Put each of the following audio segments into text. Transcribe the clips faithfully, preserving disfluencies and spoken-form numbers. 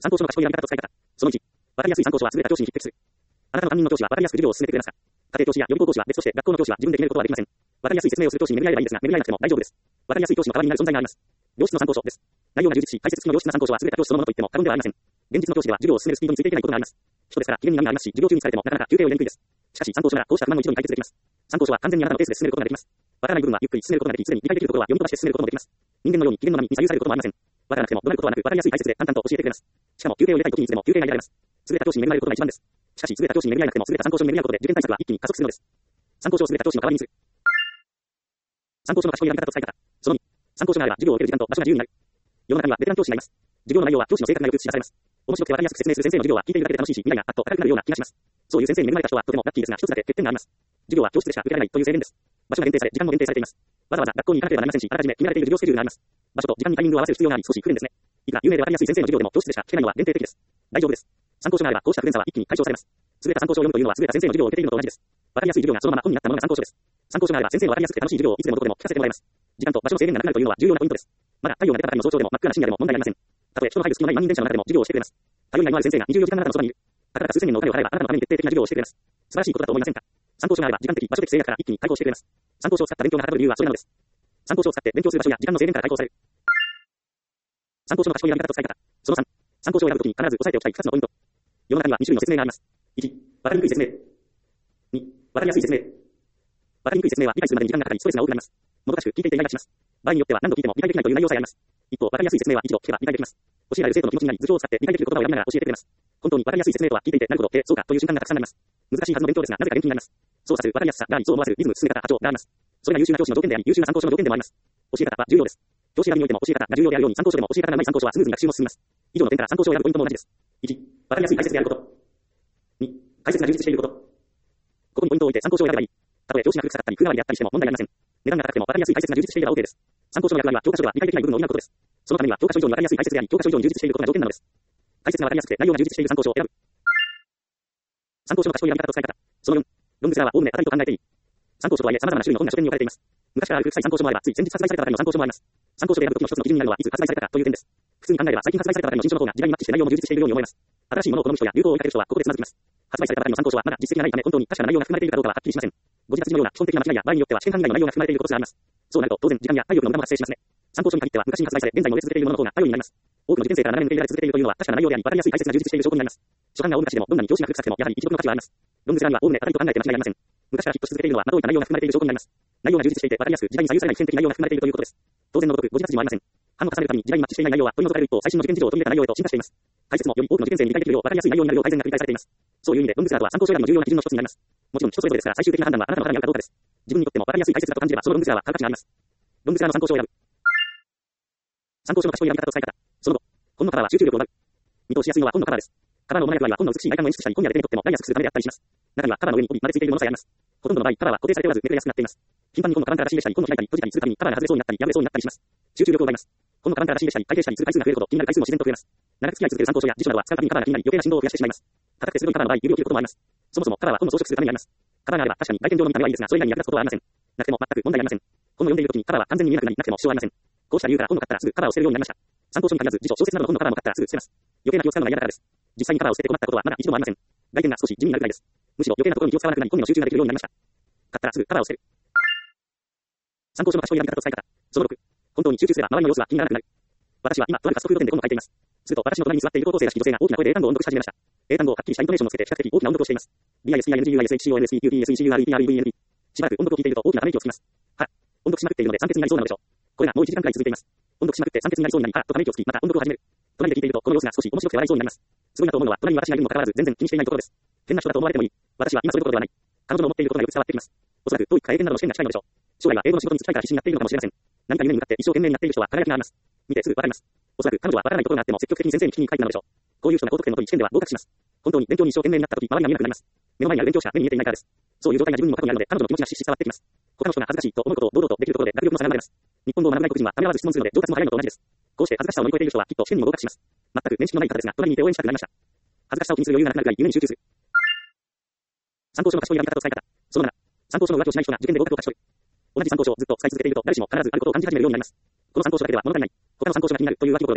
参考書の賢い選び方と使い方。そのいち、わかりやすい参考書は優れた教師に匹敵する。あなたの担任の教師はわかりやすく授業を進めてくれますか？家庭教師や予備校講師は別として、学校の教師は自分で決めることはできません。わかりやすい説明をする教師に巡り合えばいいですが、巡り合えなくても大丈夫です。わかりやすい教師の代わりになる存在があります。良質の参考書です。内容が充実し、解説付きの良質な参考書は優れた教師そのものと言っても過言ではありません。現実の教師では授業を進めるスピードについていけないことがあります。人ですから機嫌に波がありますし、授業中に疲れてもなかなか休憩を入れにくいです。しかし参考書ならこうした不満も一度に解決できます。参考書は完全にあなたのペースで進めることができます。わからない部分はゆっくり進めることができ、すでに理解できるところは読み飛ばして進めることもできます。人間のように機嫌の波に左右されることもありません。わからなくても怒鳴ることはなく、わかりやすい解説で淡々と教えてくれます。しかも休憩を入れたい時にいつでも休憩が入れられます。優れた教師に恵まれることが一番です。しかし優れた教師に巡り合えなくても優れた参考書に巡り合うことで受験対策は一気に加速するのです。参考書を優れた教師の代わりにする。参考書の賢い選び方と使い方。そのに、参考書があれば授業を受ける時間と場所が自由になる。世の中にはベテラン教師がいます。授業の内容は教師の性格がよく知らされます。面白くてわかりやすく説明する先生の授業は聞いているだけで楽しいし、未来があっと明るくなるような気がします。そういう先生に恵まれた人はとてもラッキーですが、一つだけ欠点があります。授業は教室でしか受けられないという制限です。場所が限定され、時間も限定されています。わざわざ学校に行かなければなりませんし、あらかじめ決められている授業スケジュールがあります。場所と時間にタイミングを合わせる必要があり、少し不便ですね。いくら有名でわかりやすい先生の授業でも教室でしか聞けないのは限定的です。大丈夫です。参考書があればこうした不便さは一気に解消されます。優れた参考書を読むというのは優れた先生の授業を受けているのと同じです。わかりやすい授業がそのまま本になったものが参考書です。参考書があれば先生のわかりやすくて楽しい授業をいつでもどこでも聞かせてもらえます。時間と場所の制限がなくなるというのは重要なポイントです。まだ太陽が出たばかりの早朝でも真っ暗な深夜でも問題ありません。たとえ人の入る隙間ない満員電車の中でも授業をしてくれます。頼りがいのある先生がにじゅうよじかんあなたのそばにいる。たかだか数千円のお金を払えばあなたのために徹底的な授業をしてくれます。素晴らしいことだと思いませんか？参考書があれば時間的場所的制約から一気に解放してくれます。参考書を使った勉強がはかどる理由はそれなのです。参考書を使って勉強する場所や時間の制限から解放される。参考書の賢い選び方と使い方。そのさん、参考書を選ぶときに必ず押さえておきたいふたつのポイント。世の中にはに種類の説明があります。いち、わかりにくい説明。に、わかりやすい説明。わかりにくい説明は理解するまでに時間がかかりストレスが多くなります。もどかしく聞いていてイライラします。場合によっては何度聞いても理解できないという内容さえあります。一方、わかりやすい説明は一度聞けば理解できます。教えられる生徒の気持ちになり図上を使って理解できる言葉を選びながら教えてくれます。本当にわかりやすい説明とは聞いていてなるほど、え、そうかという瞬間がたくさんあります。難しいはずの勉強ですが、なぜか元気になります。操作するわかりやすさが理想を思わせるリズム、進め方、波長があります。それが優秀な教師の条件であり、優秀な参考書の条件でもあります。教え方は重要です。教師選びにおいても教え方が重要であるように、参考書でも教え方がない参考書はスムーズに学習も進みます。以上の点から参考書を選ぶポイントも同じです。いち、わかりやすい解説であること。に、解説が充実していること。ここにポイントを置いて参考書を選べばいい。たとえ教師が古臭かったり風変わりであったりしても問題ありません。値段が高くてもわかりやすい解説が充実していれば OK です。参考書の役割は教科書では理解できない部分を補うことです。そのためには教科書以上にわかりやすい解説であり、教科書以上に充実していることが条件なのです。解説がわかりやすくて内容が充実している参考書を選ぶ。参考書の賢い選び方と使い方。そのよん、論文面はおおむね当たりと考えていい。参考書とはいえ様々な種類の本が書店に置かれています。昔からある古臭い参考書もあれば、つい先日発売されたばかりの参考書もあります。参考書で選ぶときの一つの基準になるのは、いつ発売されたかという点です。普通に考えれば最近発売されたばかりの新書の方が時代にマッチして内容も充実しているように思えます。新しいものを好む人や流行を追いかける人はここでつまずきます。発売されたばかりの参考書はまだ実績がないため本当に確かな内容が含まれているかどうかははっきりしません。ご自宅のような基本的な間違いや場合によっては試験範囲外の内容が含まれていることがあります。そうなると当然時間や体力の無駄も発生しますね。参考書に限っては昔に発売され現在も売れ続けているものの方が頼りになります。多くの受験生から長年受け入れられ続けているというのは確かな内容であり、わかりやすい解説が充実している証拠になります。初版が大昔でもどんなに教師が古臭くてもやはり一読の価値はあります。論文面にはおおむね当たりと考えて間違いありません。昔からヒットし続けているのはまといた内容が含まれている証拠になります。内容が充実していてわかりやすく時代に左右されない普遍的内容が含まれているということです。当然のごとくご自宅にもありません。版を重ねるたびに時代にマッチしていない内容は取り除かれる一方、最新の受験事情を取り入れた内容へと進化しています。解説もより多くの受験生に理解できるようわかりやすい内容になるよう改善が繰り返されています。そういう意味で論文面などは参考書選びの重要な基準の一つになります。もちろん人それぞれですから最終的な判断はあなたの肌にあるかどうかです。自分にとってもわかりやすい解説だと感じればその論文面は買う価値があります。論文面の参考書を選ぶ。参考書の賢い選び方と使い方。その後、本のカバーは集中力を奪う。見通しやすいのは本のカバーです。カバーの主な役割は本の美しい外観を演出したり、本やレテにとってもダイヤスするためであったりします。中にはカバーの上に帯までついているものさえあります。ほとんどの場合、カバーは固定されておらず、めくれやすくなっています。頻繁に本のカバンから出し入れしたり、本の開いたり閉じたりするたびにカバーが外れそうになったり、破れそうになったりします。集中力を奪います。本のカバンから出し入れしたり、改訂したりする回数が増えるほど、気になる回数も自然と増えます。長く付き合い続ける参考書や辞書などは使うたびにカバーが気になり、余計な振動を増やしてしまいます。硬くて鋭いカバーの場合、指を切ることもあります。そもそもカバーは本を装飾するためにあります。カバーがあれば確かに外見上の見た目はいいですが、それ以外に役立つことはありません。なくても全く問題ありません。本を読んでいるときにカバーは完全に見えなくなり、なくても支障はありません。こうした理由から本を買ったらすぐカバーを捨てるようになりました。参考書に限らず辞書、小説などの本のカバーも買ったらすぐ捨てます。余計な気を使うのが嫌だからです。実際にカバーを捨てて困ったことはまだ一度もありません。外見が少し地味になるくらいです。むしろ余計なところに気を使わなくなり、本への集中ができるようになりました。買ったらすぐカバーを捨てる。参考書の賢い選び方と使い方。そのろく、本当に集中すれば周りの様子は気にならなくなる。私は今、とある加速フード店で本を書いています。すると私の隣に座っている高校生らしき女性が大きな声で英単語を音読し始めました。英単語をはっきりしたイントネーションをつけて比較的大きな音読をしています。ビアエスイーアイエヌジーユーアイエスエイチシーオーエヌエスイーキューピーエスイーシーユーアールイーピーアールイーブイエヌピー。しばらく音読を聞いていると大きなため息をつきます。は、音読しまくっているので酸欠になりそうなのでしょう。これがもういちじかんくらい続いています。音読しまくって酸欠になりそうになり、は、とため息をつき、また音読を始める。隣で聞いているとこの様子が少し面白くて笑いそうになります。すごいなと思うのは隣に私がいるにもかかわらず全然気にしていないところです。変な人だと思われてもいい。私は今そういうことではない。彼女の思っていることがよく伝わってきます。おそらくトーイックか英検などの試験が近いのでしょう。将来は英語の仕事に就きたいから必死になっているのかもしれません。何か夢に向かって一生懸命になっている人は輝きがあります。見てすぐわかります。おそらく彼女はわからないことがあっても積極的に先生に聞きに行きたいのでしょう。こういう人が高得点の取り試験では合格します。本当に勉強に一生懸命になった時、周りが見えなくなります。目の前にある勉強者が目に見えていないからです。そういう状態が自分にも過去にあるので、彼女の気持ちがしっしり伝わってきます。他の人が恥ずかしいと思うことを堂々とできるところで学力の差が生まれます。日本語を学ばない黒人はためらわず質問するので上達も早いのと同じです。こうして恥ずかしさを乗り越えている人はきっと試験にも合格します。全く面識のない方ですが、隣にいて応援したくなりました。恥ずかしさを気にする余裕がなくなるくらい夢に集中する。参考書の賢い選び方と使い方。そのなな、参考書の浮気をしない人が受験で合格を勝ち取る。同じ参考書をずっと使い続けていると誰しも必ずあることを感じ始めるようになります。この参考書だけでは物足りない。他の参考書が気になるという浮気心です。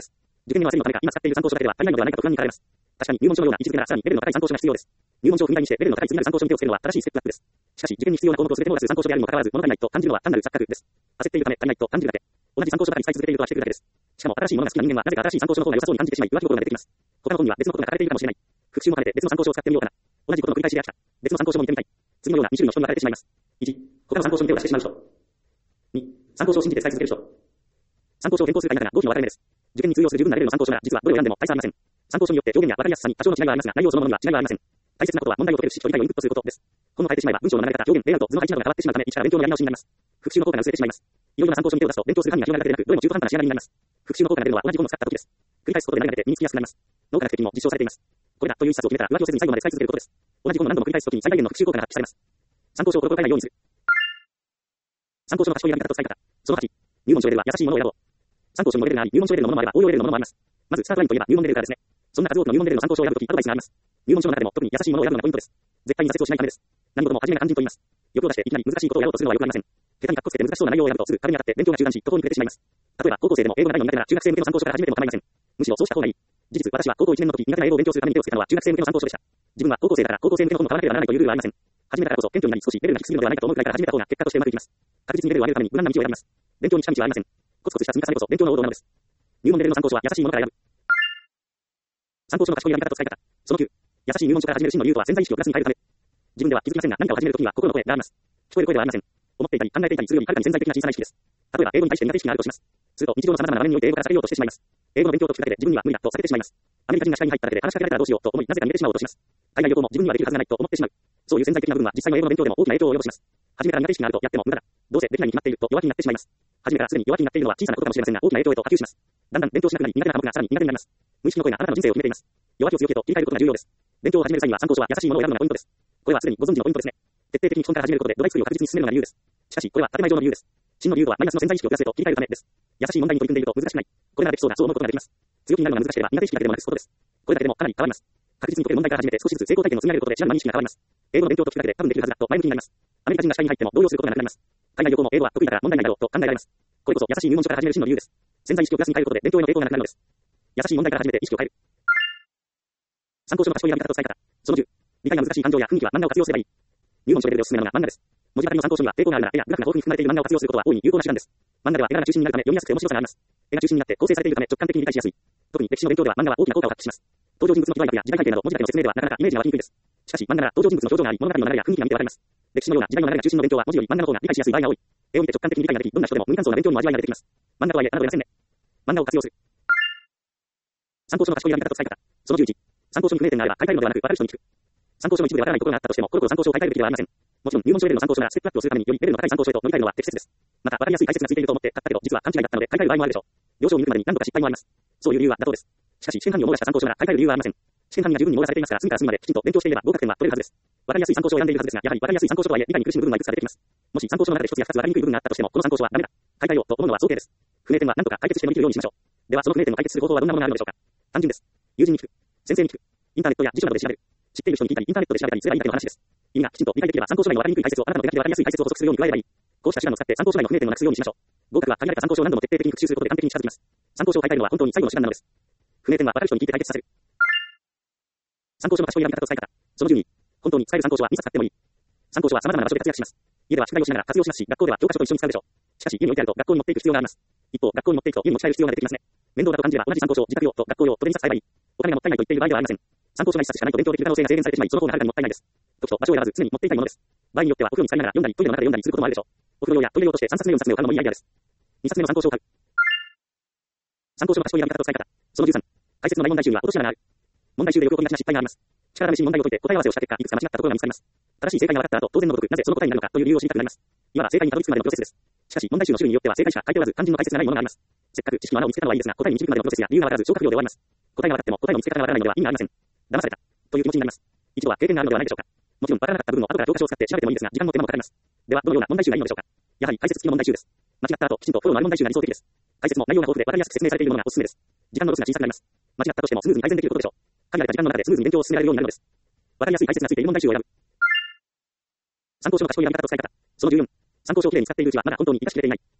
受験面は焦りのためか、今使っている参考書だけでは足りないのではないかと不安に駆られます。確かに入門書のような位置づけならさらにレベルの高い参考書が必要です。入門書を踏み台にしてレベルの高い次なる参考書に手をつけるのは正しいステップアップです。しかし、受験に必要な項目を全て網羅する参考書であるにもかかわらず、物足りないと感じるのは単なる錯覚です。焦っているため足りないと感じるだけ。同じ参考書ばかり使い続けているとはしてくるだけです。しかも新しいものが好きな人間はなぜか新しい参考書の方が良さそうに感じてしまい浮気心が出てきます。他の本には別のことが書かれているかもしれない。復習も兼ねて別の参考書を使ってみようかな。同じことの繰り返しで飽きた。別の参考書も見てみたい。次のようなに種類の人に分かれてしまいます。いち、他の参考書に手を出してしまう人。に、参考書を信じて使い続ける人。参考書を変更するか否かが合否の分かれ目です。受験に通用する十分なレベルの参考書なら実はどれを選んでも大差ありません。参考書によって表現や分かりやすさに多少の違いはありますが、内容そのものには違いはありません。大切なことは問題を解ける知識と理解をインプットすることです。本を変えてしまえば文章の流れ方、表現、レイアウト、図の配置などが変わってしまうため、一から勉強のやり直しになります。復習の効果が薄れてしまいます。いろいろな参考書に手を出すと勉強する範囲が広がるだけでなく、どれも中途半端な仕上がりになります。復習の効果が出るのは同じ本を使った時です。繰り返すことで慣れが出て身につきやすくなります。脳科学的にも実証されています。これだという一冊を決めたら浮気をせずに最後まで使い続けることです。同じ本を何度も繰り返すときに最大限の復習効果が発揮されます。参考書をコロコロ変えないようにする。参考書の賢いやり方と使い方。そのはち、入門書レベルは優しいものを選ぼう。参考書のレベルがあり、入門書レベルのものもあれば応用レベルのものもあります。まずスタートラインといえば入門レベルからですね。そんな数多くの入門レベルの参考書を選ぶときアドバイスがあります。入門書の中でも特に優しいものを選ぶのがポイントです。絶対に挫折をしないためです。何事も初めが肝心と言います。欲を出していきなり難しいことをやろうとするのは良くありません。下手に格好つけて難しそうな内容を選ぶとすぐ壁に当たって勉強が中断し、途方に暮れてしまいます。例えば高校生でも英語がないのに苦手なら中学生向けの参考書から始めても構いません。むしろそうした方がいい。事実、私は高校いちねんの時苦手な英語を勉強するために手をつけたのは中学生向けの参考書でした。自分は高校生だから高校生向けの本を買わなければならないというルールはありません。始めたからこそ謙虚になり少しレベルが低すぎるのではないかと思うくらいから始めた方が結果としてうまくいきます。確実にレベルを上げるために無難な道を選びます。勉強に近道はありません。コツコツした積み重ねこそ勉強の王道なのです。入門レベルの参考書は優しいものから選ぶ。参考書の賢いやり方と使い方。そのきゅう、優しい入門書から始める真の理由とは潜在意識をプラスに変えるため。自分では気づきませんが何かを始めるときには心の声があります。聞こえる声ではありません。思っていたり考えていたりするよりはるかに潜在的な小さな意識です。例えば英語に対して苦手意識があるとします。すると日常の様々な場面において英語から避けようとしてしまいます。英語の勉強と聞くだけで自分には無理だと避けてしまいます。アメリカ人が視界に入っただけで話しかけられたらどうしようと思いなぜか逃げてしまおうとします。海外旅行も自分にはできるはずがないと思ってしまう。そういう潜在的な部分は実際の英語の勉強でも大きな影響を及ぼします。初めから苦手意識があるとやっても無駄だ。どうせできないに決まっていると弱気になってしまいます。初めからすでに弱気になっているのは小さなことかもしれませんが大きな影響へと波及します。だんだん勉強しなくなり苦手な科目がさらに苦手になります。無意識の声があなたの人生を決めています。弱気を強気へと切り替えることが重要です。勉強を始める際には参考書は優しいものを選ぶのがポイントです。これはすでにご存知のポイントですね。徹底的に基本から始めることで土台作りを確実に進めるのが理由です。しかしこれは建前上の理由です。真の理由とはマイナスの潜在意識をプラスへと切り替えるためです。優しい問題に取り組んでいると難しくない。これならできそうだそう思うことができます。強気になるのが難しければ苦手意識だけでもなくすことです。これだけでもかなり変わります。確実に解ける問題から始めて少しずつ成功体験を積み上げることで知らぬ間に意識が変わります。英語の勉強と聞くだけで多分できるはずだと前向きになります。アメリカ人が視界に入っても動揺することがなくなります。海外旅行も英語は得意だから問題ないだろうと考えられます。これこそ優しい入門書から始める真の理由です。潜在意識をプラスに変えることで勉強への抵抗がなくなるのです。優しい問題から始めて意識を変える。参考書の賢いやり方と使い方。そのじゅう、理解が難しい感情や雰囲気は漫画を活用すればいい。入門書レベルでおすすめなのが漫画です。文字ばかりの参考書には抵抗があるなら絵やグラフが豊富に含まれている漫画を活用することは大いに有効な手段です。漫画では絵柄が中心になるため読みやすくて面白さがあります。絵が中心になって構成されているため直感的に理解しやすい。特に歴史の勉強では漫画は大きな効果を発揮します。登場人物の被害額や時代背景など文字だけの説明ではなかなかイメージが湧きにくいです。しかし漫画なら登場人物の表情があり物語の流れや雰囲気が見てわかります。歴史のような時代の流れが中心の勉強は文字より漫画の方が理解しやすい場合が多い。絵を見て直感的に理解ができ、どんな人でも無理感想な勉強にも味わいが出てきます。漫画とはいえ侮れませんね。漫画を活用する。参考書の賢いやり方と使い方。そのじゅういち、参考書に不明点があれば書いてあるのではなく分かる人に聞く。参考書の一部で分からないところがあったとしてもコロコロ参考書を書いてあるべきではありません。もちろん入門書レベルの参考書ならステップアップをするためによりレベルの高い参考書へと乗り換えるのは適切です。また分かりやすい解説がついていると思って買ったけど実は勘違いだったので買い替える場合もあるでしょう。要所を見るまでに何度か失敗もあります。そういう理由は妥当です。しかし試験範囲を網羅した参考書なら買い替える理由はありません。試験範囲が十分に網羅されていますから隅から隅まできちんと勉強していれば合格点は取れるはずです。分かりやすい参考書を選んでいるはずですがやはり分かりやすい参考書とはいえ理解に苦しむ部分はいくつか出てきます。もし参考書の中で一つや二つ分かりにくい部分があったとしてもこの参考書はダメだ。買い替えようと思うのは想定です。不明点は何とか解決して乗り切るようにしましょう。ではその不明点を解決する方法はどんなものがあるのでしょうか。単純です。友人に聞く。先生に聞く。インターネットや辞書などで調べる。知っている人に聞いたりインターネットで調べたりすればいいだけの話です。意味がきちんと理解できれば参考書内の分かりにくい解説をあなたの手書きで分かりやすい解説を補足するように加えればいい。こうした手段を使って参考書内の不明点をなくすようにしましょう。合格は限られた参考書を何度も徹底的に復習することで完璧に近づきます。参考書を書いたいのは本当に最後の手段なのです。不明点は分かる人に聞いて解決させる。参考書の賢いやり方と使い方。そのじゅうに、本当に使える参考書はにさつ買ってもいい。参考書は様々な場所で活躍します。家では宿題をしながら活用しますし、学校では教科書と一緒に使うでしょう。しかし家に置いてあると学校に持っていく必要があります。一方、学校に持っていくと家に持ち帰る必要が出てきますね。面倒だと感じれば同じ参考書を自宅用と学校用とでにさつ買えばいい。お金がもったいないと言っている場合ではありません。参考書がいっさつしかないと勉強できる可能性が制限されてしまい、その方がはるかにもったいないです。時と場所を選ばず常に持っていたいものです。場合によってはお風呂に使いながら読んだりトイレの中で読んだりすることもあるでしょう。お風呂用やトイレ用としてさんさつめよんさつめを買うのもいいアイデアです。にさつめの参考書を買う。参考書の賢いやり方と使い方。そのじゅうさん、解説の内問題集には落とし穴がある。問題集でよく起こりがちな失敗があります。力試しに問題を解いて答え合わせをした結果、いくつか間違ったところが見つかります。正しい正解が分かった後、当然のごとくなぜその答えになるのかという理由を知りたくなります。今は正解にたどり着くまでのプロセスです。しかし問題集の種類によっては正解しか書いておらず肝心の解説がないものがあります。せっかく知識の穴を見つけたのはいいですが、答えに導くまでのプロセスや理由が分からず消化不良で終わります。答えが分かっても答えの見つけ方が分からないのでは意味がありません。騙されたという気持ちになります。一度は経験があるのではないでしょうか。もちろん分からなかった部分を後から教科書を使って調べてもいいですが、時間も手間もかかります。ではどのような問題集がいいのでしょうか。やはり解説付きの問題集です。間違った後、きちんとフォローのある問題集が理想的です。解説も内容が豊富で分かりやすく説明されているものがおすすめです。時間のロスが小さくなります。間違ったとしてもスムーズに改善できることでしょう。限られた時間の中でスムーズに勉強を進められるようになるのです。分かりやすい解説がついている問題集を選ぶ。参考書の賢いやり方と使い方。そのじゅうよん、参考書をきれいに使っているうちはまだ本当に活かしきれていない。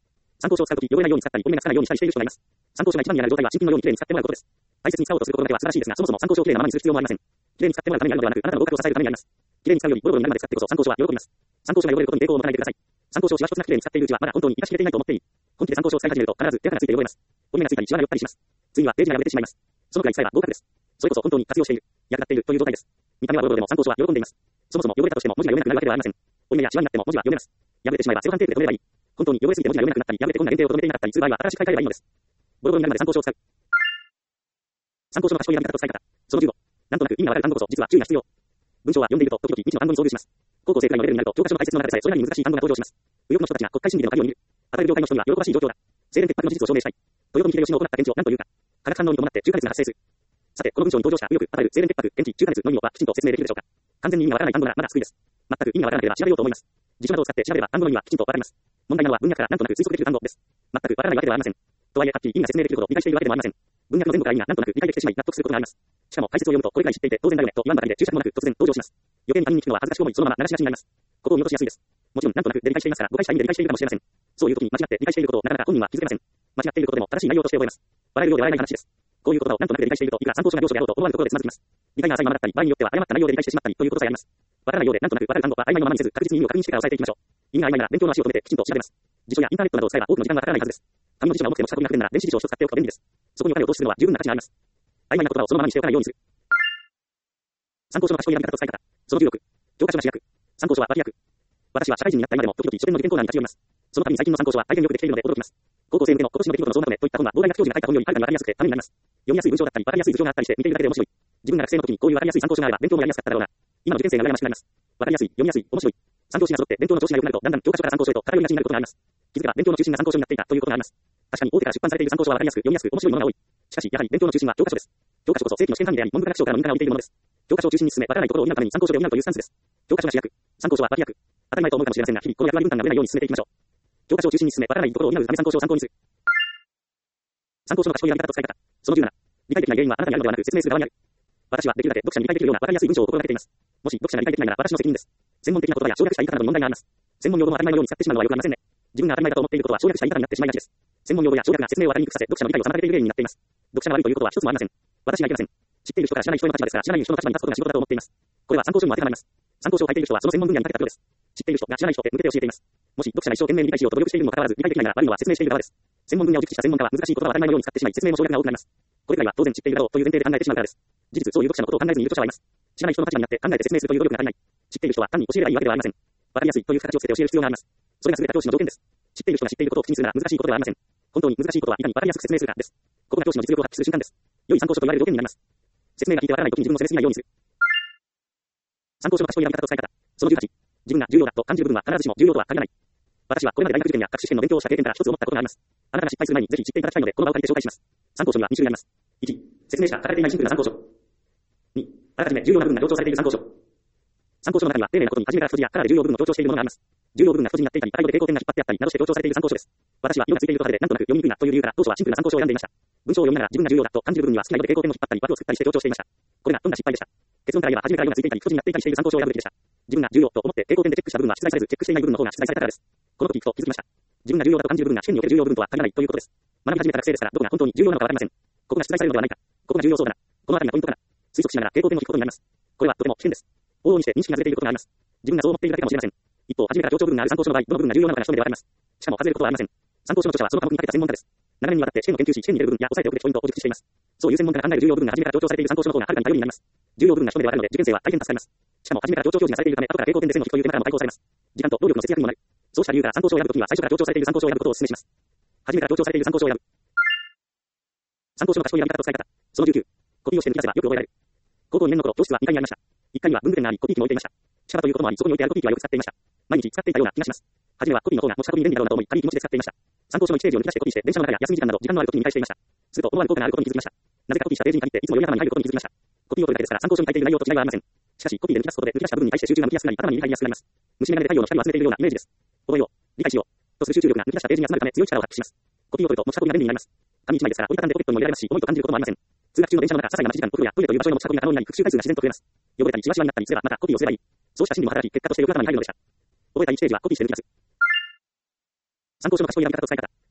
参考書を使うとき、汚れないように使ったり、折れ目がつかないようにしたりしている人がいます。参考書が一番にある状態は新品のようにきれいに使ってもらうことです。大切に使おうとすることだけは素晴らしいですが、そもそも参考書をきれいなままにする必要もありません。きれいに使ってもらうためにあるのではなく、あなたの合格を支えるためにあります。きれいに使うよりボロボロになるまで使ってこそ参考書は喜びます。参考書が汚れることに抵抗を持たないでください。参考書をしわ一つなくきれいに使っているうちはまだ本当に生かしきれていないと思っていい。本気で参考書を使い始めると必ず手がついて汚れます。折り目がついたりシワが寄ったりします。ついにはページが破れてしまいます。そのくらい使えば合格です。それこそ本当に活用している、役立っているという状態です。見た目はボロボロでも参考書は喜んでいます。そもそも汚れたとしても文字が読めなくなるわけではありません。折り目やシワになっても文字は読めます。破れてしまえばセロハンテープで留めればいい。本当に汚れすぎて文字が読めなくなったり、破れてこんな限定を止めていなかったりする場合は新しく書い替えればいいのです。ボロボロになるまで参考書を使う。参考書の賢い選び方と使い方。そのじゅうご。なんとなく意味がわかる単語こそ実は注意が必要。文章は読んでいると時々未知の単語に遭遇します。高校生くらいのレベルになると教科書の解説の中でさえそれなりに難しい単語が登場します。右翼の人たちが国会審議での鍵を見る。与える業界の人には喜ばしい状況だ。清廉潔白の事実を証明したい。豊臣秀吉の行った検知を何というか。化学反応に伴って中華熱が発生する。さて、この文章に登場した右翼、与える清廉潔白、検知、中華熱の意味をはきちんと説明できるでしょうか。完全に意味がわからない単語ならまだ救いです。全く意味がわからなければ調べようと思います。辞書などを使って調べれば単語の意味はきちんとわかります。問題なのは文脈からなんとなく推測できる単語です。全くわからないわけではありません。とはいえはっきり意味が説明できるほど理解しているわけでもありません。文脈の前後から意味がなんとなく理解できてしまい納得することがあります。しかも解説を読むとこれくらい知っていて当然だよねと言わんばかりで注釈もなく突然登場します。余計に他人に聞くのは恥ずかしく思いそのまま流しなしになります。ここを見落としやすいです。もちろんなんとなくで理解していますから誤解した意味で理解しているかもしれません。そういう時に間違って理解していることをなかなか本人は気づけません。間違っていることでも正しい内容として覚えます。笑えるようで笑えない話です。こういう言葉をなんとなくで理解しているといくら参考書が要素であろうと思わぬところでつまずきます。理解が浅いままだったり場合によっては誤った内容で理解してしまったりということさえあります。わからないようでなんとなくわかる単語は曖昧なままにせず確実に意味を確認してから押さえていきましょう。意味が曖昧なら勉強の足を止めてきちんと調べます。辞書やインターネットなどを使えば多くの時間がかからないはずです。紙の辞書が重くて持ち運びが不便なら電子辞書を一つ買っておくと便利です。そこにお金を投資するのは十分な価値があります。曖昧な言葉をそのままにしておかないようにする。参考書の賢い選び方と使い方。そのじゅうろく。教科書が主役。参考書は脇役。私は社会人になった今でも時々書店の利点コーナーに立ち寄ります。その度に最近の参考書は大変よくできているので驚きます。高校生向けの今年の出来事の総まとめといった本は膨大な教授が書いた本よりはるかにわかりやすくてためになります。読みやすい文章だったりわかりやすい図上があったりして見ているだけで面白い。自分が学生の時にこういうわかりやすい参考書があれば勉強もやりやすかっただろうな。今の受験生が羨ましくなります。わかりやすい、読みやすい、面白い。三教師が揃って勉強の調子が良くなるとだんだん教科書から参考書へと偏りがちになることがあります。気づけば勉強の中心が参考書になっていたということがあります。確かに大手から出版されている参考書はわかりやすく読みやすく面白いものが多い。しかしやはり勉強の中心は教科書です。教科書こそ正規の試験管理であり文部科学省からの認可が下りているものです。教科書を中心に進めわからないところを補うために参考書で補うというスタンスです。教科書が主役、参考書は脇役。当たり前と思うかもしれませんが日々この役割分担がぶれないように進めていきましょう。教科書を中心に進めわからないところを補うため参考書を参考にする。参考書の賢いやり方と使い方。そのじゅうなな。理解できない原因はあなたにあるのではなく説明する側にある。私はできるだけ読者に理解できるようなわかりやすい文章を心がけています。もし読者が理解できないなら私の責任です。専門的な言葉や省略した言い方などに問題があります。専門用語も当たり前のように使ってしまうのはよくありませんね。自分が当たり前だと思っていることは省略した言い方になってしまいがちです。専門用語や省略が説明をわかりにくくさせ読者の理解を妨げている原因になっています。読者が悪いということは一つもありません。私がいけません。知っている人から知らない人への立場ですから知らない人の立場に立つことが仕事だと思っています。これは参考書にも当てはまります。参考書を書いている人はその専門分野に長けたプロです。知っている人が知らない人へ向けて教えています。もし読者が一生懸命に理解しようと努力しているにもかかわらず理解できないなら悪いのは説明している側です。専門分野を熟知した専門家は難しい言葉を当たり前のように使ってしまい説明も省略が多くなります。これらは当然知っているだろうという前提で考えてしまうからです。事実そういう読者のことを考えずにいる著者はいます。知らない人の立場になって考えて説明するという努力が足りない。知っている人は単に教えればいいわけではありません。わかりやすいという形をつけて教える必要があります。それが全て教師の条件です。知っている人が知っていることを口にするなら難しいことではありません。本当に難しいことはいかにわかりやすく説明するかです。ここが教師の実力を発揮する瞬間です。良い参考書と言われる条件になります。説明が聞いてわからないときに自分を責めすぎないようにする。参考書の賢い選び方と使い方。そのじゅうはち。自分が重要だと感じる部分は必ずしも重要とは限らない。私はこれまで大学受験や学習試験の勉強をした経験から一つ思ったことがあります。あなたが失敗する前にぜひ知っていただきたいのでこの場を借りて紹介します。参考書にはに種類あります。いち、説明しか書かれていないシンプルな参考書。に、あらかじめ重要な部分が強調されている参考書。参考書の中には丁寧なことに初めから太字やカラーで重要部分を強調しているものがあります。重要部分が太字になっていたり、赤色で抵抗点が引っ張ってあったりなどして強調されている参考書です。私は色がついていると派手でなんとなく読みにくいなという理由から当初はシンプルな参考書を選んでいました。文章を読みながら自分が重要だと感じる部分には好きな色で抵抗点を引っ張ったり枠を作ったりして強調していました。これがどんな失敗でした。結論から言えば初めから色がついていたり太字になっていたりしている参考書を選ぶべきでした。自分が重要と思って抵抗点でチェックした部分は出題されずチェックしていない部分の方が出題されたからです。この時ふと気づきました。自分が重要だと感じる部分が試験における重要部分とは限らないということです。学び始めた学生ですからどこが本当に重要なのかわかりません。ここが出題されるのではないか。ここが重要そうだな。このあたりがポイントかな。推測しながら抵抗点を引くことになります。これはとても危険です。往々にして認識がずれていることがあります。自分がそう思っているだけかもしれません。一方、初めから強調部分がある参考書の場合、どの部分が重要なのかが一目でわかります。しかも外れることはありません。参考書の著者はその科目に長けた専門家です。ななねんにわたって試験の研究し、試験に出る部分や押さえておくべきポイントを熟知しています。そういう専門家が考える重要部分が初めから強調されている参考書の方がはるかに頼りになります。重要部分が一目でわかるので受験生は大変助かります。しかも初めから強調表示がされているため、後から抵抗点で線を引くという手間からも対抗されます。時間と労力の節約にもなる。そうした理由から参考書を選ぶときには最初から強調されている参考書を選ぶことをお勧めします。初めから強調されている参考書を選ぶ。参考書の賢い選び方と使い方。そのじゅうきゅう。コピーをして抜き出せばよく覚えられる。高校にねんの頃、教室はにかいにありました。いっかいには文具店があり、コピー機も置いていました。近場ということもあり、そこに置いてあるコピー機はよく使っていました。毎日使っていたような気がします。初めはコピーの方が持ち運びに便利だろうなと思い、軽い気持ちで使っていました。参考書のいちページを抜き出してコピーして、電車の中や休み時間など時間のある時に見返していました。すると思わぬ効果があることに気づきました。なぜかコピーしたページに限っていつも読み頭に入ることに気づきました。コピーを取るだけですから参考書に書いている内容と違いはありません。しかしコピーで抜き出すことで抜き出した部分に対して集中が向きやすくなり頭に入りやすくなります。虫眼鏡で太陽の光を集めているようなイメージです。覚えよう、理解しようとする集中力が抜き出したページに集まるため強い力を発揮します。コピーを取ると持ち運びが便利になります。紙一枚ですから折りたたんでポケットに入れられますし、重いと感じることもありません。通学中の電車の中、些細な待ち時間、お風呂やトイレという場所への持ち運びが可能になり、復習回数が自然と増えます。汚れたり、チワチワになったりすれば、またコピーをすればいい。そうした心理も働き、結果としてよく頭に入るのでした。覚えたいちページはコピーして抜き出す。参考書の賢い選び方と使い方。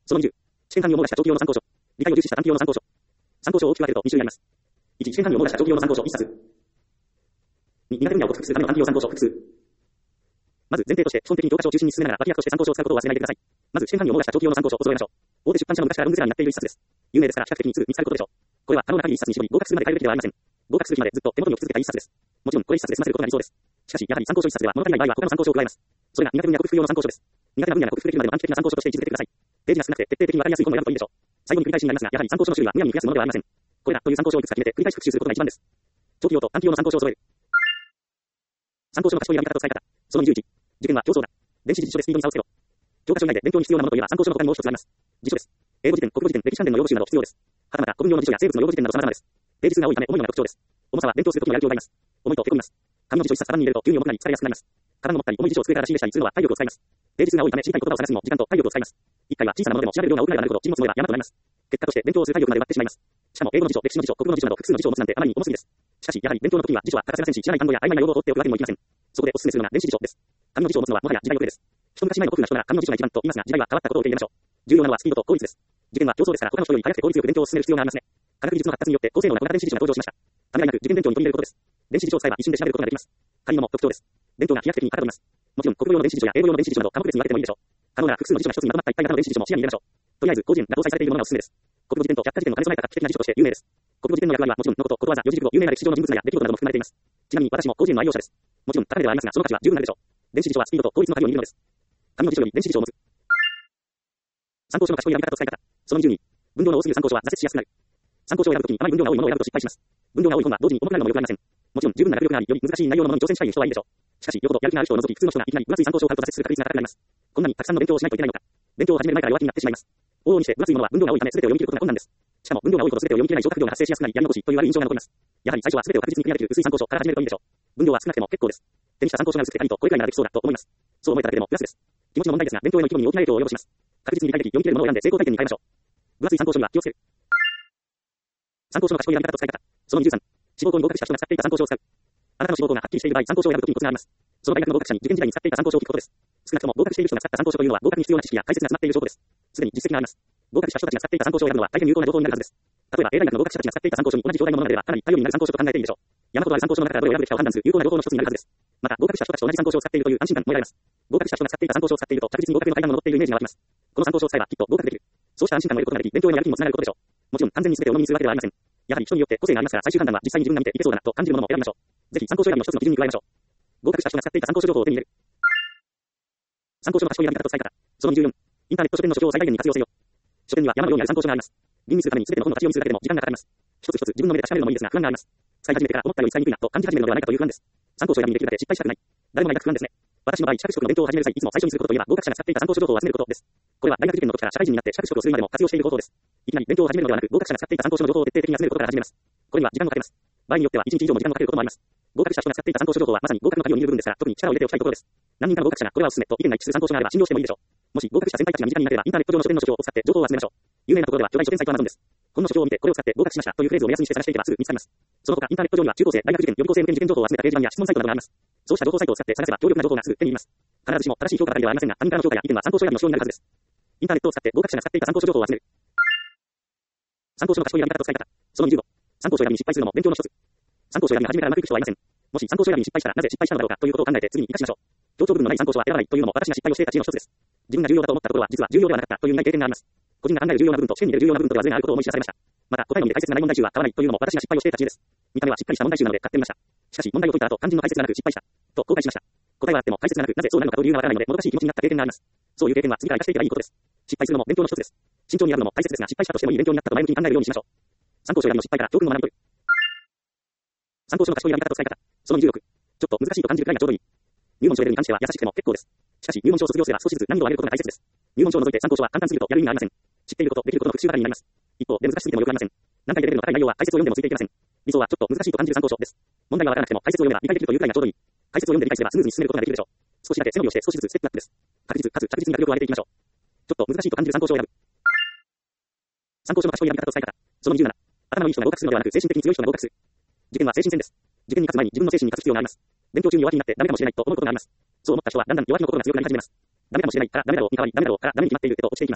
そのにじゅう、試験管理を網羅した長期用の参考書。理解を重視した短期用の参考書。参考書を大きく分けるとに種類あります。いち、試験管理を網羅した長期用の参考書いっさつ。に、苦手分野を克服するための短期用参考書複数。まず前提として基本的に教科書を中心に進めながら脇役として参考書を使うことを忘れないでください。まず試験管理を網羅した長期用の参考書を揃えましょう。大手出版社の昔から論説欄になっている一冊です。有名ですから比較的にすぐ見つかることでしょう。これは可能な限り一冊に絞り合格するまで変えるべきではありません。合格する日までずっと手元に置き続けた一冊です。もちろんこれ一冊で済ませることが理想です。しかしやはり参考書一冊では物足りない場合は他の参考書を加えます。それが苦手分野克服用の参考書です。苦手な分野が克服できるまでの短期的な参考書として位置づけてください。ページが少なくて徹底的に分かりやすい本を選ぶといいでしょう。最後に繰り返しになりますが、やはり参考書の種類はむやみに増やすものではありません。これらという参考書をいくつか決めて繰り返し復習することが一番です。長期用と短期用の参考書を揃える。参考書の賢い選び方と使い方。そのにじゅういち、受験は競争だ。電子辞書でスピードに差をつけろ。教科書以外で勉強に必要なものといえば参考書の他にもう一つあります。辞書です。英語辞典、国語辞典、歴史関連の用語集など必要です。はたまた古文用の辞書や生物の用語辞典など様々です。ページ数が多いため重いのが特徴です。重さは勉強するときのやる気を奪います。重いとへこみます。紙の辞書一冊カバンに入れると急に重くなり疲れやすくなります。カバンを持ったり重い辞書を机から仕入れしたりするのは体力を使います。ページ数が多いため知りたい言葉を探すにも時間と体力を使います。一回は小さなものでも調べる量が多くなればなるほど字も積もれば山となります。結果として勉強をする体力まで奪ってしまいます。しかも英語の辞書、歴史の辞書、国語の辞書など複数の辞書を持つなんてあまりに重すぎです。しかしやはり勉強の時には辞書は欠かせませんし、知らない単語や曖昧な用語を追っておくわけにもいきません。そこでお勧めするのが電子辞書です。紙の辞書を持つのはもはや時代遅れです。一昔前の古風な人なら紙の辞書が一番と言いますが、時代は変わったことを受け入れましょう。重要なのはスピードと効率です。受験は競争ですから他の人より早くて効率よく勉強を進める必要がありますね。科学技術の発達によって高性能な小型電子辞書が登場しました。ためらいなく受験勉強に取り入れることです。電子辞書を使えば一瞬で調べることができます。仮のも特徴です。勉強が飛躍的にはかどります。もちろん国語用の電子辞書や英語用の電子辞書など科目別に分けてもいいでしょう。可能なら複数の辞書が一つにまとまった一体型の電子辞書も視野に入れましょう。とりあえず広辞苑が搭載されているものがおすすめです。国語辞典と百科事典の兼ね備えた画期的な辞書として有名です。国語辞典の役割はもちろんのこと、ことわざ、四字熟語、有名な歴史上の人物や出来事なども含まれています。ちなみに私も広辞苑の愛用者です。もちろん高値ではありますが、その価値は十分なるでしょう。電子辞書はスピードと効率の鍵を握るのです。紙の辞書より電子辞書を持つ。参考書の賢い選び方と使い方。そのにじゅうに、分量の多すぎる参考書は挫折しやすくなる。参考書を選ぶときにあまり分量が多いものを選ぶと失敗します。分量が多い本は同時に重くなるのも良くありません。もちろん十分な学力があり、より難しい内容のものに挑戦したい人はいいでしょう。しかし、よほどやる気のある人を除き普通の人がいきなり分厚い参考書を買うと挫折する確率が高くなります。こんなにたくさんの勉強をしないといけないのか。勉強を始める前から弱気になってしまいます。往々にして分厚いものは分量が多いため全てを読み切ることが困難です。しかも分量が多いほど全てを読み切れない上達量が発生しやすくなりやり残しという悪い印象が残ります。やはり最初は全てを確実にクリアできる薄い参考書から始めるといいでしょう。分量は少なくても結構です。手にした参考書が薄くていいとこれくらいならできそうだと思います。そう思えただけでもプラスです。気持ちの問題ですが勉強への意気込みに大きな影響を及ぼします。確実に理解でき読み切れるものを選んで成功体験に変えましょう。分厚い参考書には気をつける。参考書の賢い選び方と使い方。そのにじゅうさん、志望校に合格した人が使っていた参考書を使う。あなたの志望校がはっきりしている場合、参考書を選ぶときにコツがあります。その大学の合格者に受験時代に使っていた参考書を聞くことです。少なくとも合格している人が使った参考書というのは合格に必要な知識や解説が詰まっている証拠です。すでに実績があります。合格した人たちが使っていた参考書を選ぶのは大変有効な情報になるはずです。例えば A 大学の合格者たちが使っていた参考書に同じ状態のものが出ればかなり頼りになる参考書と考えていいでしょう。山ほどある参考書の中からどれを選ぶべきかを判断する有効な情報の一つになるはずです。また合格した人たちと同じ参考書を使っているという安心感も得られます。合格した人が使っていた参考書を使っていると確実に合格の階段を登っているイメージが湧きます。この参考書を使えばきっと合格できる。そうした安心感を得ることができ、勉強へのやる気にもつながることでしょう。もちろん完全に全てを鵜呑みにするわけではありません。やはり人によって個性がありますから最終判断は実際に自分が見ていけそうだなと感じるものも選びましょう。ぜひ参考書選びの一つの基準に加えましょう。合格した人が使っていた参考書情報を手に入れる。参考書の賢い選び方と使い方。そのにじゅうよん、インターネット書店の書評を最大限に活用せよ。書店には山のようにある参考書があります。吟味するために全ての本を立ち読みするだけでも時間がかかります。一つ一つ自分の目で確かめるのもいいですが不安があります。使い始めてから思ったより使いにくいなと感じ始めるのではないかという不安です。参考書選びにできるだけ失敗したくない。誰もないが不安ですね。私の場合、資格取得の勉強を始める際、いつも最初にすることといえば合格者が使っていた参考書情報を集めることです。これは大学受験の時から社会人になって資格取得をするまでも活用している方法です。いきなり勉強を始めるのではなく、合格者が使っていた参考書の情報を徹底的に集めることから始めます。これには時間がかかります。場合によってはいちにち以上も時間がかかることもあります。合格した人が使っていた参考書情報はまさに合格の鍵を握る部分ですから、特に力を入れておきたいところです。何人かの合格者がこれはおすすめと意見が一致する参考書があれば信用してもいいでしょう。もし合格した先輩たちが身近にいなければインターネット上の書店の書評を使って情報を集めましょう。有名なところでは巨大書店サイト Amazon です。この書評を見てこれを使って合格しましたというフレーズを目安にして探していけばすぐ見つかります。その他インターネット上には中高生、大学受験、予備校生向けに受験情報を集めた掲示板や質問サイトなどがあります。そうした情報サイトを使って探せば強力な情報がすぐ手に入ります。必ずしも正しい評価ばかりではありませんが、他人からの評価や意見は参考書選びの指標になるはずです。インターネットを使って合格者が使っていた参考書情報を集める。参考書の賢い選び方と使い方。そのにじゅうご、参考書選びに失敗するのも勉強の一つ。参考書選び始めからうまくいく人はいません。もし参考書選びに失敗したらなぜ失敗したのだろうかということを考えて次に生かしましょう。強調部分のない参考書は選ばないというのも私が失敗をしていた知恵の一つです。自分が重要だと思ったところは実は重要ではなかったという苦い経験があります。個人が考える重要な部分と試験に出る重要な部分とではズレがあることを思い知らされました。また答えのみで解説がない問題集は買わないというのも私が失敗をしていた知恵です。見た目はしっかりした問題集なので買ってみました。しかし問題を解いた後肝心の解説がなく失敗したと後悔しました。答えはあっても解説がなくなぜそうなるのかという理由がわからないのでもどかしい気持ちになった経験があります。そういう経験は次から生かしていけばいいことです。失敗するのも勉強の一つです。慎重にやるのも大切ですが失敗したとしてもいい勉強になったと前向きに考えるようにしましょう。参考書選びの失敗から教訓を学び取る。参考書の賢い選び方と使い方。そのにじゅうろく、ちょっと難しいと感じるくらいがちょうどいい。入門書レベルに関しては優しくても結構です。しかし入門書を卒業すれば少しずつ難易度を上げることが大切です。入門書を除いて参考書は簡単すぎるとやる意味がありません。知っていること、できることの復習ばかりになります。一方で難しすぎてもよくありません。難解レベルの高い内容は解説を読んでもついていけません。理想はちょっと難しいと感じる参考書です。問題がわからなくても解説を読めば理解できるというくらいがちょうどいい。解説を読んで理解すればスムーズに進めることができるでしょう。少しだけ背伸びをして少しずつステップアップです。確実かつ着実に学力を上げていきましょう。ちょっと難しいと感じる参考書を選ぶ。参考書の賢い選び方と使い方。そのにじゅうなな、頭のいい人が合格するのではなく精神的に強い人が合格する。受験は精神戦です。受験に勝つ前に自分の精神に勝つ必要があります。勉強中に弱気になってダメかもしれないと思うことがあります。そう思った人はだんだん弱気の心が強くなり始めます。ダメかもしれないからダメだろうに変わり、ダメだろうからダメに決まっているへと落ちていきます。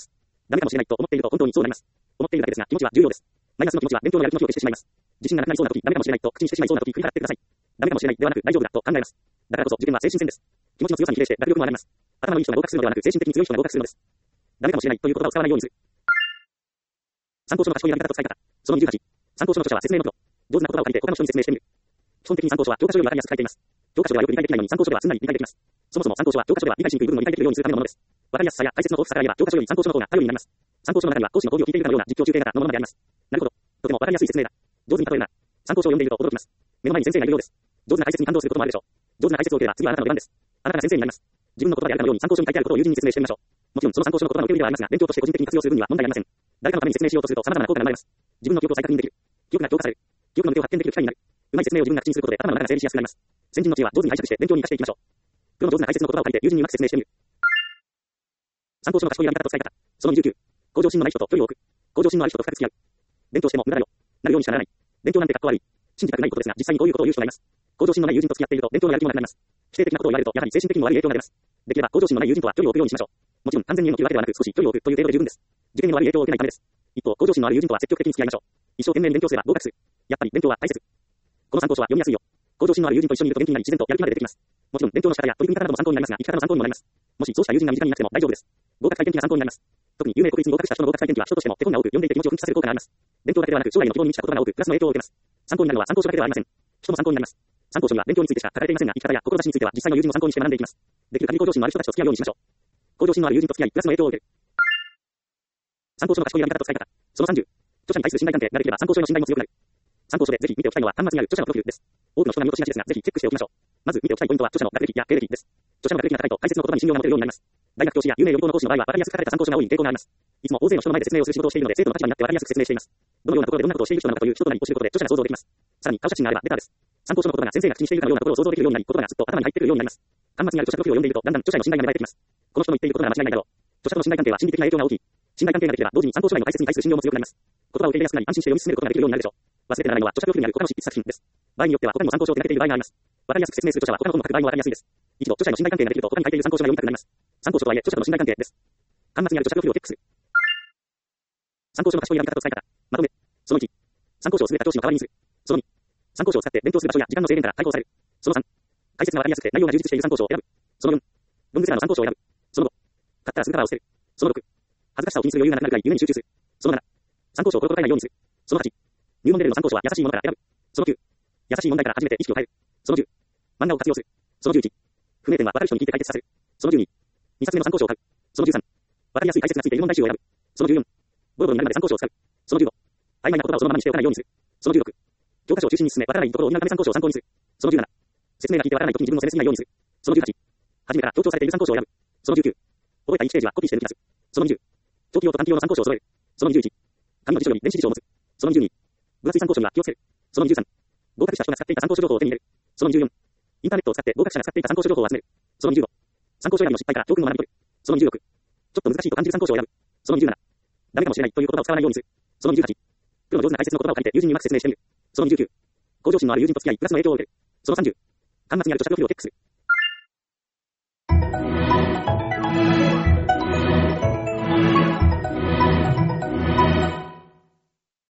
ダメかもしれないと思っていると本当にそうなります。思っているだけですが、気持ちは重要です。マイナスの気持ちは勉強のやる気の火を消してしまいます。自信がなくなりそうな時、ダメかもしれないと口にしてしまいそうな時、振り払ってください。ダメかもしれないではなく、大丈夫だと考えます。だからこそ受験は精神戦です。気持ちの強さに比例して学力も上がります。頭のいい人が合格するのではなく、精神的に強い人が合格するのです。ダメかもしれないという言葉を使わないようにする。参考書の賢いやり方と使い方。そのにじゅうはち。参考書の著者は説明のプロ。上手な言葉を借りて他の人に説明してみる。基本的に参考書は教科書よりわかりやすく書いています。教科書ではよく理解できないのに参考書ではすんなり理解できます。そもそも参考書は教科書では理解しにくい部分を理解できるようにするためのものです。わかりやすさや解説の豊富さから言えば教科書より参考書の方が頼りになります。参考書の中には講師の講義を聞いているかのような実況中継型のものまであります。なるほど。とてもわかりやすい説明だ。上手に例えるなら、参考書を読んでいると驚きます。目の前に先生がいるようです。上手な解説に感動することもあるでしょう。上手な解説を受ければ次はあなたの出番です。あなたが先生になります。自分の言葉であるかのように参考書に書いてあることを友人に説明してみましょう。もちろんその参考書の言葉の受け身ではありますが、勉強として個人的に活用する分には問題ありません。誰かのために説明しようとすると様々な効果が生まれます。自分の記憶を再確認できる。記憶が強化される。記憶の手を発展できる機会になる。うまい説明を自分が口にすることで頭の中が整理しやすくなります。先人の知恵は上手に解釈して勉強に活かしていきましょう。プロの上手な解説の言葉を借りて友人にうまく説明してみる。参考書の賢いやり方と使い方。そのにじゅうきゅう。向上心のない人と距離を置く。向上心のある人と深く付き合う。勉強しても無駄だよ。なるようにしかならない。勉強なんて格好悪い。信じたくないことですが、実際にこういうことを言う人がいます。向上心のない友人と付き合っていると勉強のやる気もなくなります。否定的なことを言われると、やはり精神的にも悪い影響が出ます。できれば向上心のない友人とは距離を置くようにしましょう。もちろん完全に縁を切るわけではなく、少し距離を置くという程度で十分です。受験に悪い影響を受けないためです。一方、向上心のある友人とは積極的に付き合いましょう。一生懸命に勉強すれば合格する。やっぱり勉強は大切。この参考書は読みやすいよ。向上心のある友人と一緒にいると元気になり自然とやる気が出てきます。もちろん勉強の仕方や取り組み方なども参考になりますが、生き方の参考にもなります。もしそうした友人が身近にいなくても大丈夫です。合格体験記が参考になります。特に有名国立に合格した人の合格体験記は人としても手本が多く読んでいて気持ちを奮起させる効果があります。勉強だけではなく将来の希望に満ちた言葉が多くプラスの影響を受けます。参考になるのは参考書だけではありません。人も参考になります。参考書には勉強についてしか書かれていませんが、生き方や志については実際の友人を参考にして学んでいきます。できる限り向上心のある人たちと付き合うようにしましょう。向上心のある友人と付き合いプラスの影響を受ける。参考書の賢いやり方と使い方。そのさんじゅう。著者に対する信頼関係ができれば参考書への信頼も強くなる。参考書でぜひ見ておきたいのは端末にある著者のプロフィールです。多くの人が見落としがちですが、ぜひチェックしておきましょう。まず見ておきたいポイントは著者の学歴や経歴です。著者の学歴が高いと解説の言葉に信用が持てるようになります。大学教師や有名予備校の講師の場合は分かりやすく書かれた参考書が多い傾向があります。いつも大勢の人の前で説明をする仕事をしているので、生徒の立場になって分かりやすく説明しています。どのようなところでどんなことをしている人なのかという人となりを知ることで著者が想像できます。さらに顔写真があればベターです。参考書の言葉が先生が口にしているかのようなところを想像できるようになり、言葉がずっと頭に入ってくるようになります。端末にある著者のプロフィールを読んでいると、だんだん著者への信頼が芽生えてきます。この人の言っていることなら間違いないだろう。著者との信頼関係は心理的な影響が大きい。信頼関係ができれば同時に参考書内の解説に対する信用も強くなります。言葉を受け入れやすくなり、安心して読み進めることができるようになるでしょう。忘れてならないのは著者プロフィールにある他の執筆作品です。場合によっては他にも参考書を手掛けている場合があります。わかりやすく説明する著者は他の本も書く場合もわかりやすいです。一度著者への信頼関係ができると他に書いている参考書が読みたくなります。参考書とはいえ著者との信頼関係です。端末にある著者プロフィールをチェックする。参考書の賢いやり方と使い方。まとめ。そのいち。参考書を優れた教師の代わりにする。そのに。参考書を使って勉強する場所や時間の制限から解放される。そのさん。解説がわかりやすくて内容が充実している参考書を選ぶ。そのよん。ロングセラーの参考書を選ぶ。そのご。買ったらすぐカバーを捨てる。そのろく。恥ずかしさを気にする余裕がなくなるくらい夢に集中する。そのなな。参考書をコロコロ変えないようにする。そのはち。入門レベルの参考書は優しいものから選ぶ。そのきゅう。優しい問題から始めて意識を変える。そのじゅう。漫画を活用する。そのじゅういち。不明点は分かる人に聞いて解決させる。そのじゅうに。にさつめの参考書を買う。そのじゅうさん。分かりやすい解説がついている問題集を選ぶ。そのじゅうよん。ボロボロになるまで参考書を使う。そのじゅうご。曖昧な言葉をそのままにしておかないようにする。そのじゅうろく。教科書を中心に進め、分からないところを補うため参考書を参考にする。そのじゅうなな。説明が聞いて分からないときに自分を責めすぎないようにする。そのじゅうはち。初めから強調されている参考書を選ぶ。そのじゅうきゅう。覚えたいちページはコピーして抜き出す。そのにじゅう。長期用と短期用の参考書を揃える。そのにじゅういち。紙の辞書より電子辞書を持つ。そのにじゅうに。分厚い参考書には気をつける。そのにじゅうさん。合格した人が使っていた参考書情報を手に入れる。そのにじゅうよん。インターネットを使って合格者が使っていた参考書情報を集める。そのにじゅうご。参考書選びの失敗から教訓を学び取る。そのにじゅうろく。ちょっと難しいと感じる参考書を選ぶ。そのにじゅうなな。ダメかもしれないという言葉を使わないようにする。そのにじゅうはち。プロの上手な解説の言葉を借りて友人にうまく説明してみる。そのにじゅうきゅう。向上心のある友人と付き合いプラスの影響を受ける。そのさんじゅう。端末にある著者プロフィールをチェックする。